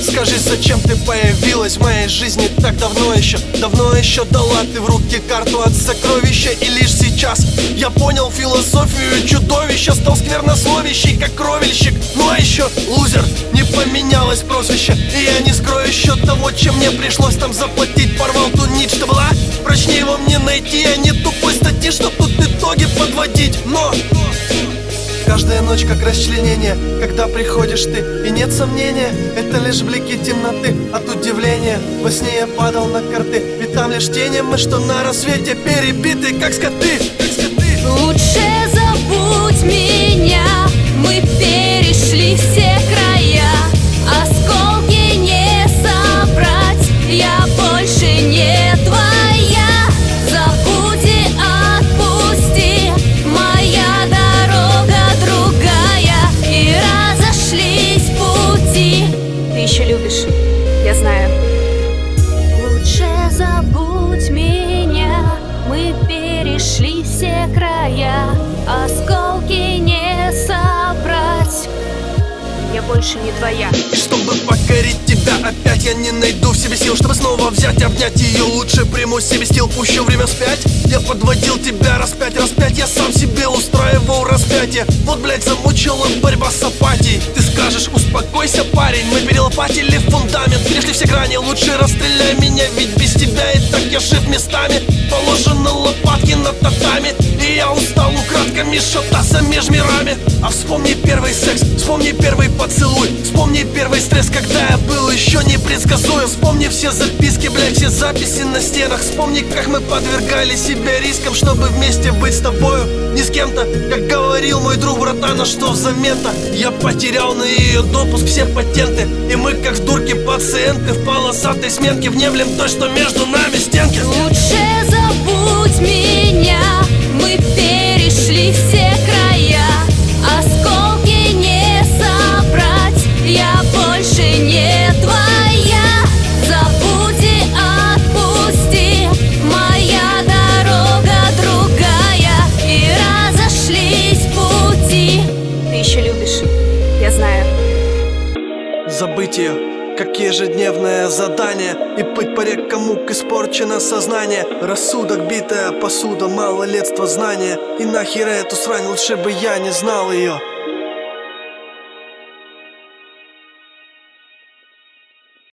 Скажи, зачем ты появилась в моей жизни так давно еще? Давно еще дала ты в руки карту от сокровища. И лишь сейчас я понял философию чудовища. Стал сквернословящий, как кровельщик. Ну а еще лузер, не поменялось прозвище. И я не скрою еще того, чем мне пришлось там заплатить. Порвал ту нить, что была, прочнее его мне найти. А не тупой статьи, чтоб тут итоги подводить. Но каждая ночь как расчленение, когда приходишь ты, и нет сомнения, это лишь блики темноты от удивления. Во сне я падал на карты, ведь там лишь тени, мы что на рассвете перебиты, как скоты. Лучше забудь меня, мы перешли все края. Осколки не собрать, я больше не твоя. Забудь и отпусти, моя дорога другая. И разошлись пути. Ты еще любишь, я знаю. Лучше забудь меня, мы перешли все края. Осколки не собрать, я больше не твоя. И чтобы покорить тебя опять, я не найду в себе сил, чтобы снова взять, обнять ее. Лучше приму себе стил, пущу время вспять. Я подводил тебя распять, я сам себе устраивал распятие. Вот, блять, замучила борьба с апатией. Ты скажешь, успокойся, парень, мы перелопатили фундамент, перешли все грани, лучше расстреляй меня, ведь без тебя и так я жив местами. Положены лопатки на татами, и я устал украдками шататься меж мирами. А вспомни первый секс, вспомни первый поцелуй, вспомни первый стресс, когда я был еще непредсказуем. Вспомни все записки, блядь, все записи на стенах. Вспомни, как мы подвергали себя рискам, чтобы вместе быть с тобою, не с кем-то. Как говорил мой друг братан, а что взамен-то? Я потерял на ее допуск все патенты, и мы как в дурке пациенты в полосатой сменке внемлем то, что между нами стенки. Лучше забудь меня, мы перешли все края. Осколки не собрать, я больше не твоя. Забудь и отпусти, моя дорога другая. И разошлись пути. Ты еще любишь, я знаю. Забыть ее, как ежедневное задание, и пыть по рекам мук испорчено сознание. Рассудок битая посуда, малолетство знания. И нахер эту срань, лучше бы я не знал ее.